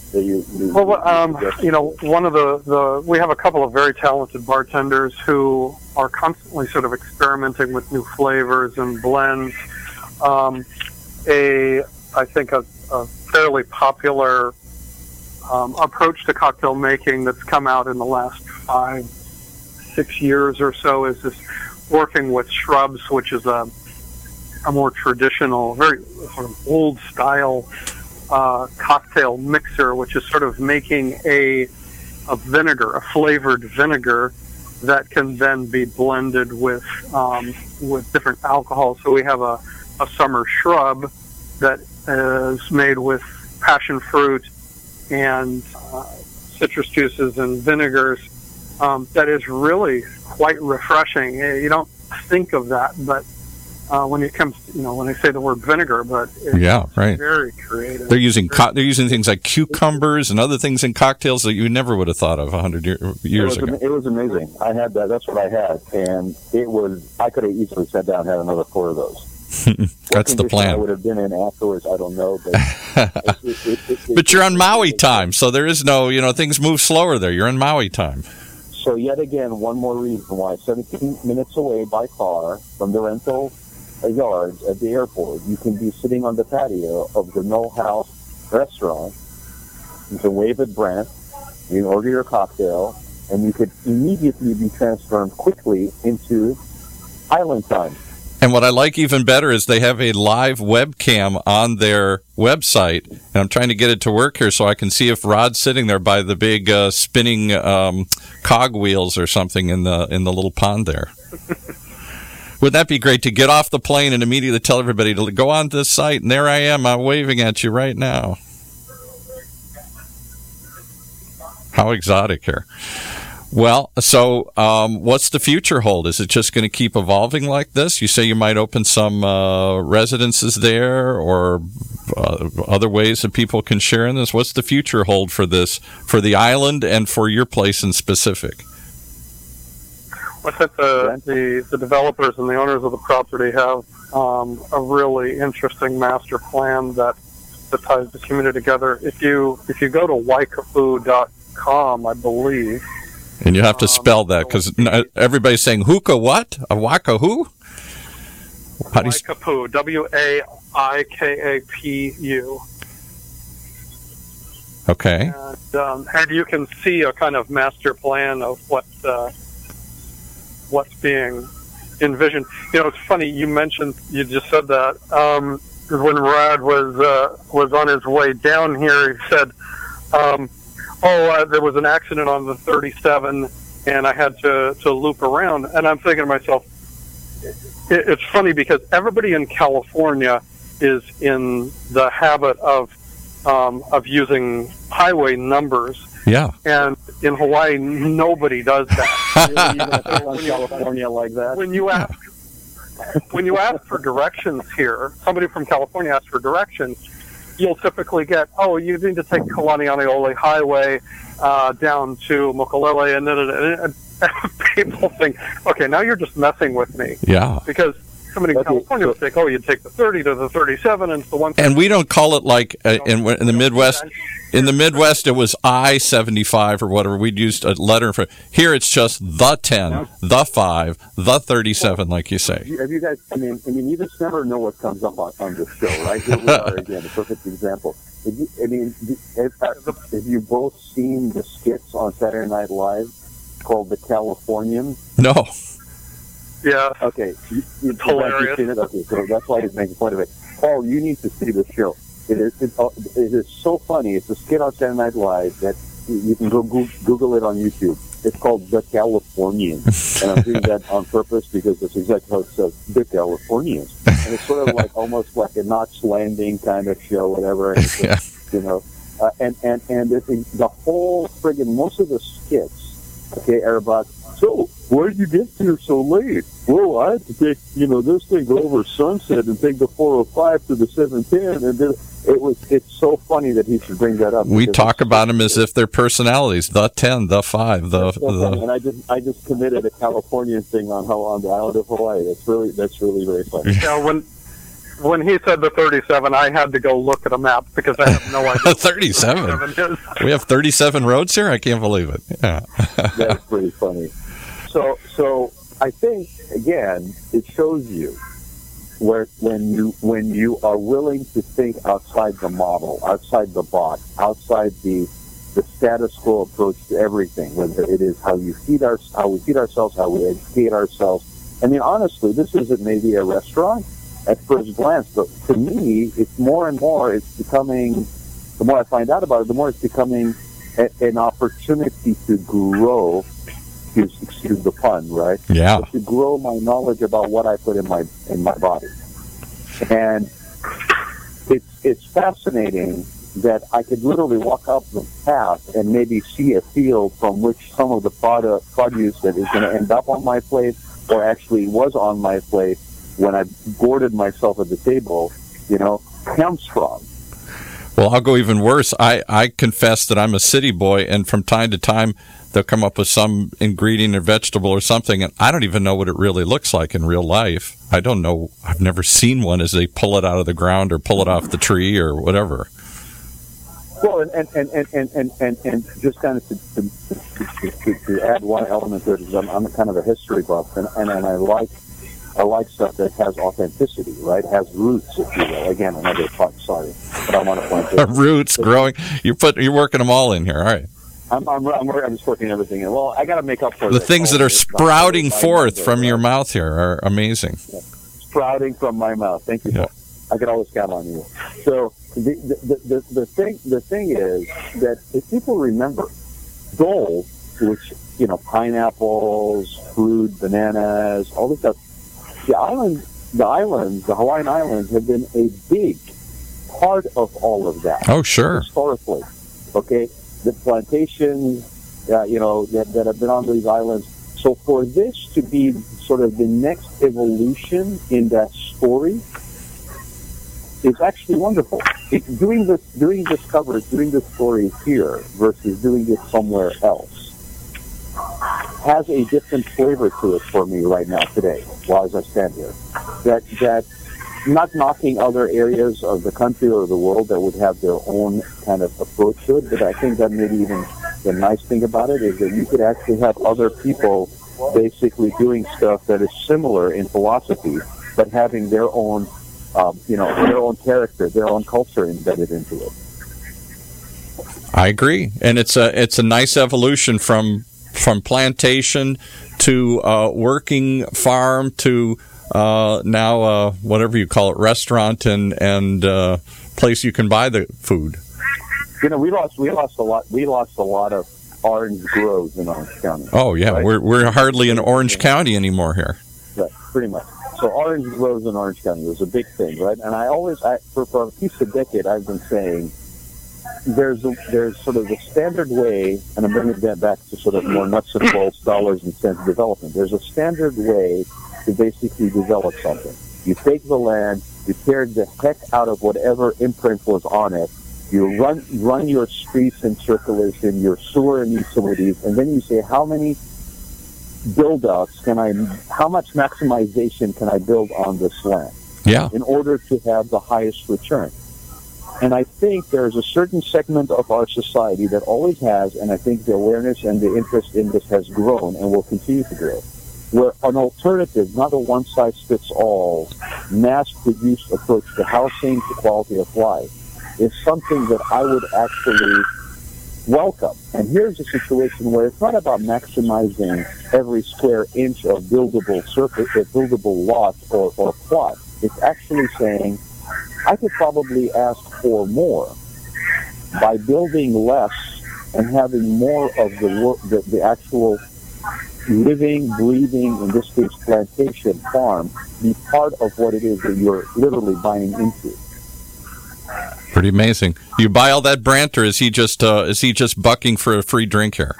Speaker 3: that you, you
Speaker 4: Well,
Speaker 3: you
Speaker 4: um,
Speaker 3: suggest?
Speaker 4: you know, one of the, the we have a couple of very talented bartenders who are constantly sort of experimenting with new flavors and blends. Um, a, I think, a, a fairly popular um, approach to cocktail making that's come out in the last five, six years or so is this working with shrubs, which is a, a more traditional, very sort of old style uh, cocktail mixer, which is sort of making a, a vinegar, a flavored vinegar that can then be blended with um, with different alcohols. So we have a, a summer shrub that is made with passion fruit and uh, citrus juices and vinegars. Um, that is really quite refreshing. You don't think of that, but uh, when it comes, to, you know, when I say the word vinegar, but it's
Speaker 2: Yeah, right.
Speaker 4: very creative.
Speaker 2: They're using co- they're using things like cucumbers and other things in cocktails that you never would have thought of a hundred year, years
Speaker 3: it was,
Speaker 2: ago.
Speaker 3: It was amazing. I had that. That's what I had, and it was. I could have easily sat down and had another four of those.
Speaker 2: That's the
Speaker 3: I
Speaker 2: plan.
Speaker 3: would have been in afterwards. I don't know, but it, it, it, it,
Speaker 2: But you're on Maui
Speaker 3: it,
Speaker 2: time, so there is no, you know, things move slower there. You're in Maui time.
Speaker 3: So yet again, one more reason why seventeen minutes away by car from the rental yards at the airport, you can be sitting on the patio of the No House restaurant. You can wave at Brent, you can order your cocktail, and you could immediately be transferred quickly into island time.
Speaker 2: And what I like even better is they have a live webcam on their website, and I'm trying to get it to work here so I can see if Rod's sitting there by the big uh, spinning um, cogwheels or something in the in the little pond there. Wouldn't that be great to get off the plane and immediately tell everybody to go on this site, and there I am, I'm waving at you right now. How exotic here. Well, so um, what's the future hold? Is it just going to keep evolving like this? You say you might open some uh, residences there or uh, other ways that people can share in this. What's the future hold for this, for the island and for your place in specific?
Speaker 4: I think the, the, the developers and the owners of the property have um, a really interesting master plan that, that ties the community together. If you if you go to waikafu dot com, I believe,
Speaker 2: and you have to spell that because everybody's saying hookah what? A waka who? How do you
Speaker 4: Waikapu, W A I K A P U.
Speaker 2: Okay.
Speaker 4: And, um, and you can see a kind of master plan of what uh, what's being envisioned. You know, it's funny you mentioned you just said that um, when Rod was uh, was on his way down here, he said. Um, Oh, uh, there was an accident on the thirty-seven, and I had to, to loop around. And I'm thinking to myself, it, it's funny because everybody in California is in the habit of um, of using highway numbers.
Speaker 2: Yeah.
Speaker 4: And in Hawaii, nobody does that.
Speaker 3: Really, you California like that?
Speaker 4: When you ask, when you ask for directions here, somebody from California asks for directions. You'll typically get, oh, you need to take Kalanianiole Highway uh, down to Mokulele, and then and, and people think, okay, now you're just messing with me.
Speaker 2: Yeah.
Speaker 4: Because somebody in
Speaker 3: Okay,
Speaker 4: California
Speaker 3: so-
Speaker 4: would think, oh, you take the thirty to the thirty-seven, and it's the one.
Speaker 2: And we don't call it like uh, in, in the Midwest. In the Midwest, it was I seventy-five or whatever. We'd used a letter for. Here, it's just the ten, the five, the thirty-seven, like you say.
Speaker 3: Have you guys? I mean, I mean, you just never know what comes up on, on this show, right? Here we are again, a perfect example. Have you, I mean, have, have you both seen the skits on Saturday Night Live called The Californian?
Speaker 2: No.
Speaker 4: Yeah.
Speaker 3: Okay, you, you,
Speaker 4: Hilarious.
Speaker 3: You've seen it? Okay, so that's why he's making fun of it. Paul, you need to see the show. It is, it, it is so funny. It's a skit on Saturday Night Live that you can go Google it on YouTube. It's called The Californian. And I'm doing that on purpose because that's exactly how it says, The Californians. And it's sort of like almost like a Notch Landing kind of show, whatever. And it's,
Speaker 2: Yeah.
Speaker 3: You know, uh, and, and, and the, thing, the whole friggin' most of the skits, okay, are about, so, why did you get here so late? Well, I had to take, you know, this thing, go over Sunset and take the four oh five to the seven ten. And then it was, it's so funny that he should bring that up.
Speaker 2: We
Speaker 3: because
Speaker 2: talk
Speaker 3: it's-
Speaker 2: about them as if they're personalities. The ten, the five, the,
Speaker 3: That's so funny.
Speaker 2: the
Speaker 3: And I just, I just committed a Californian thing on how on the island of Hawaii. That's really, that's really very funny.
Speaker 4: Yeah, when when he said the thirty-seven, I had to go look at a map because I have no idea.
Speaker 2: thirty-seven. We have thirty-seven roads here. I can't believe it. Yeah.
Speaker 3: That's pretty funny. So, so I think again, it shows you where when you when you are willing to think outside the model, outside the box, outside the the status quo approach to everything, whether it is how you feed our how we feed ourselves, how we educate ourselves. I mean, honestly, this isn't maybe a restaurant at first glance, but to me, it's more and more, it's becoming, the more I find out about it, the more it's becoming a, an opportunity to grow, excuse, excuse the pun, right?
Speaker 2: Yeah.
Speaker 3: But to grow my knowledge about what I put in my in my body. And it's, it's fascinating that I could literally walk up the path and maybe see a field from which some of the product, produce that is going to end up on my plate or actually was on my plate when I gorted myself at the table, you know, comes from.
Speaker 2: Well, I'll go even worse. I, I confess that I'm a city boy, and from time to time, they'll come up with some ingredient or vegetable or something, and I don't even know what it really looks like in real life. I don't know. I've never seen one as they pull it out of the ground or pull it off the tree or whatever.
Speaker 3: Well, and and, and, and, and, and, and just kind of to, to, to, to add one element to it, is I'm, I'm kind of a history buff, and, and, and I like I like stuff that has authenticity, right? Has roots, if you will. Again, another part, sorry, but I want to point this.
Speaker 2: Roots growing. You put you're working them all in here. All right.
Speaker 3: I'm I'm I'm, I'm just working everything in. Well, I got to make up for
Speaker 2: the
Speaker 3: this.
Speaker 2: things that are sprouting forth
Speaker 3: mouth,
Speaker 2: from
Speaker 3: right?
Speaker 2: your mouth here are amazing.
Speaker 3: Yeah. Sprouting from my mouth. Thank you. Yeah. I can always count on you. So the the, the the thing the thing is that if people remember, Dole, which you know, pineapples, fruit, bananas, all this stuff. The island, the islands, the Hawaiian Islands have been a big part of all of that.
Speaker 2: Oh, sure.
Speaker 3: Historically, okay, the plantations, uh, you know, that, that have been on these islands. So for this to be sort of the next evolution in that story is actually wonderful. It, doing this, doing this coverage, doing this story here versus doing it somewhere else has a different flavor to it for me right now today, while as I stand here. That that not knocking other areas of the country or the world that would have their own kind of approach to it, but I think that maybe even the nice thing about it is that you could actually have other people basically doing stuff that is similar in philosophy, but having their own, um, you know, their own character, their own culture embedded into it.
Speaker 2: I agree, and it's a it's a nice evolution from. From plantation to uh, working farm to uh, now uh, whatever you call it, restaurant and and uh, place you can buy the food.
Speaker 3: You know, we lost we lost a lot. We lost a lot of orange groves in Orange County.
Speaker 2: Oh yeah,
Speaker 3: right?
Speaker 2: we're we're hardly in Orange County anymore here.
Speaker 3: Right, pretty much. So orange groves in Orange County was a big thing, right? And I always, I, for for at least a decade, I've been saying. There's a, there's sort of the standard way, and I'm bringing that back to sort of more nuts and bolts, dollars and cents development. There's a standard way to basically develop something. You take the land, you tear the heck out of whatever imprint was on it, you run run your streets in circulation, your sewer and utilities, and then you say, how many build-outs can I, how much maximization can I build on this land?
Speaker 2: Yeah.
Speaker 3: In order to have the highest return. And I think there's a certain segment of our society that always has, and I think the awareness and the interest in this has grown and will continue to grow, where an alternative, not a one-size-fits-all, mass-produced approach to housing, to quality of life, is something that I would actually welcome. And here's a situation where it's not about maximizing every square inch of buildable surface, or buildable lot or, or plot. It's actually saying, I could probably ask for more by building less and having more of the work, the, the actual living, breathing, in this case, plantation farm, be part of what it is that you're literally buying into.
Speaker 2: Pretty amazing. You buy all that, Brant, or is he just uh, is he just bucking for a free drink here?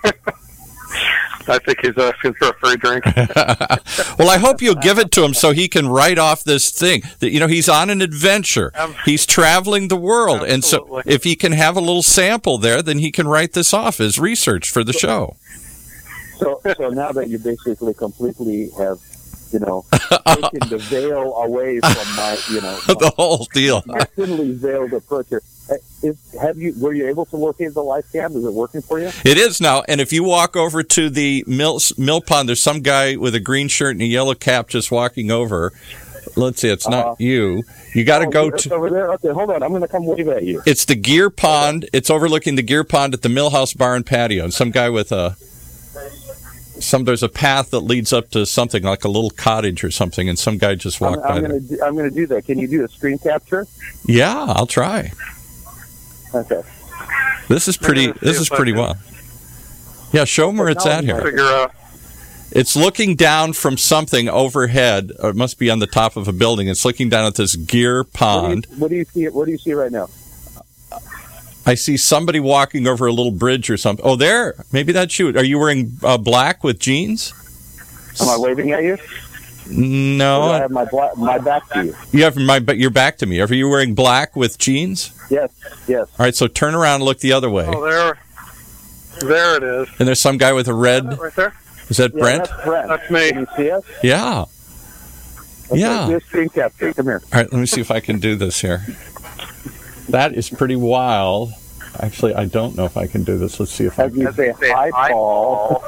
Speaker 4: I think he's asking for a free drink.
Speaker 2: Well, I hope you'll give it to him so he can write off this thing. That, you know, he's on an adventure. Um, he's traveling the world. Absolutely. And so if he can have a little sample there, then he can write this off as research for the show.
Speaker 3: So, so now that you basically completely have you know, taken the veil away from my, you know,
Speaker 2: the whole deal.
Speaker 3: My thinly veiled approach here. Is, have you were you able to locate the live cam? Is it working for you?
Speaker 2: It is now. And if you walk over to the mill, mill pond, there's some guy with a green shirt and a yellow cap just walking over. Let's see, it's not uh, you. You got to
Speaker 3: oh,
Speaker 2: go
Speaker 3: it's
Speaker 2: to
Speaker 3: over there. Okay, hold on. I'm going to come wave at you.
Speaker 2: It's the Gear Pond. It's overlooking the Gear Pond at the Millhouse Bar and Patio. And some guy with a some. There's a path that leads up to something like a little cottage or something, and some guy just walked
Speaker 3: I'm, I'm
Speaker 2: by
Speaker 3: gonna
Speaker 2: there.
Speaker 3: Do, I'm going to do that. Can you do a screen capture?
Speaker 2: Yeah, I'll try.
Speaker 3: Okay.
Speaker 2: This is pretty. This is pretty well. Yeah, show them where it's at here.
Speaker 4: Figure out.
Speaker 2: It's looking down from something overhead, or it must be on the top of a building. It's looking down at this Gear Pond.
Speaker 3: What do you, what do you see? What do you see right now?
Speaker 2: I see somebody walking over a little bridge or something. Oh, there. Maybe that's you. Are you wearing uh, black with jeans?
Speaker 3: Am I waving at you?
Speaker 2: No.
Speaker 3: I have my black, my back to you.
Speaker 2: You have my your back to me. Are you wearing black with jeans?
Speaker 3: Yes. Yes.
Speaker 2: All right. So turn around and look the other way.
Speaker 4: Oh, there. There it is.
Speaker 2: And there's some guy with a red.
Speaker 4: Right there.
Speaker 2: Is that
Speaker 3: yeah,
Speaker 2: Brent?
Speaker 3: That's Brent.
Speaker 4: That's me.
Speaker 3: Can you see us?
Speaker 2: Yeah.
Speaker 3: Okay,
Speaker 2: yeah.
Speaker 3: Do a screen capture. Come here.
Speaker 2: All right. Let me see if I can do this here. That is pretty wild. Actually, I don't know if I can do this. Let's see if I can.
Speaker 3: You say hi, Paul.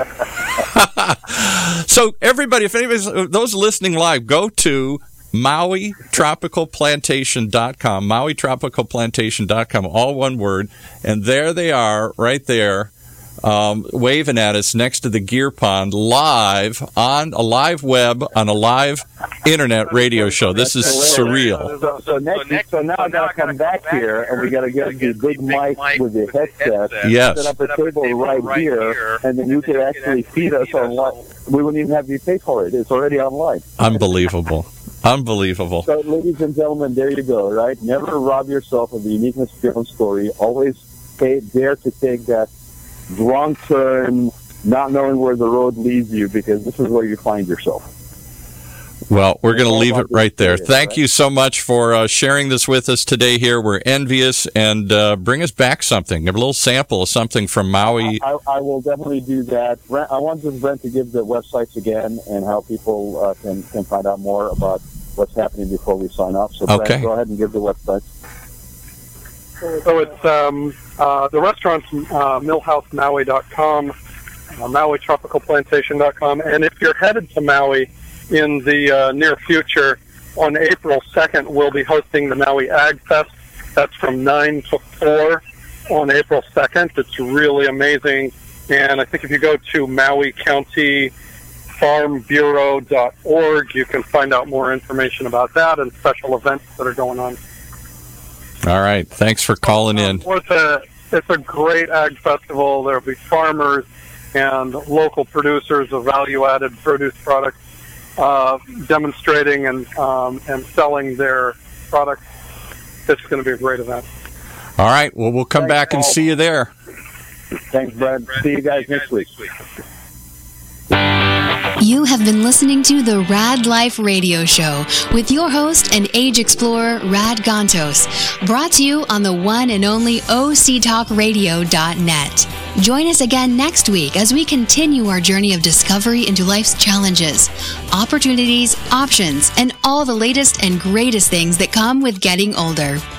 Speaker 2: So, everybody, if anybody's those listening live, go to Maui Tropical Plantation dot com, Maui Tropical Plantation dot com, all one word, and there they are, right there, um, waving at us next to the Gear Pond, live on a live web on a live internet radio show. This is surreal.
Speaker 3: So, so next, so now I got to come back here, and we got to get the big mic with the headset.
Speaker 2: Yes.
Speaker 3: Set up a table right here, and then you could actually feed us online. We wouldn't even have you pay for it. It's already online.
Speaker 2: Unbelievable. Unbelievable.
Speaker 3: So, ladies and gentlemen, there you go, right? Never rob yourself of the uniqueness of your own story. Always pay, dare to take that wrong turn, not knowing where the road leads you, because this is where you find yourself.
Speaker 2: Well, we're going to leave it right there.
Speaker 3: Experience,
Speaker 2: Thank
Speaker 3: right?
Speaker 2: you so much for uh, sharing this with us today here. We're envious, and uh, bring us back something, a little sample of something from Maui.
Speaker 3: I, I will definitely do that. Brent, I want just Brent to give the websites again and how people uh, can, can find out more about what's happening before we sign off. So, Brent,
Speaker 2: Okay.
Speaker 3: go ahead and give the websites.
Speaker 4: So it's um, uh, the restaurant's uh, millhouse maui dot com, uh, Maui Tropical Plantation dot com, and if you're headed to Maui in the uh, near future, on April second, we'll be hosting the Maui Ag Fest. That's from nine to four on April second. It's really amazing, and I think if you go to Maui County Farm Bureau dot org, you can find out more information about that and special events that are going on.
Speaker 2: All right. Thanks for calling in.
Speaker 4: Well, it's, a, it's a great ag festival. There will be farmers and local producers of value-added produce products uh, demonstrating and um, and selling their products. It's going to be a great event.
Speaker 2: All right. Well, we'll come
Speaker 3: Thanks,
Speaker 2: back and
Speaker 3: Paul.
Speaker 2: see you there.
Speaker 3: Thanks, Brent. See you guys next week.
Speaker 1: You have been listening to the Rad Life Radio Show with your host and age explorer, Rad Gantos, brought to you on the one and only O C talk radio dot net. Join us again next week as we continue our journey of discovery into life's challenges, opportunities, options, and all the latest and greatest things that come with getting older.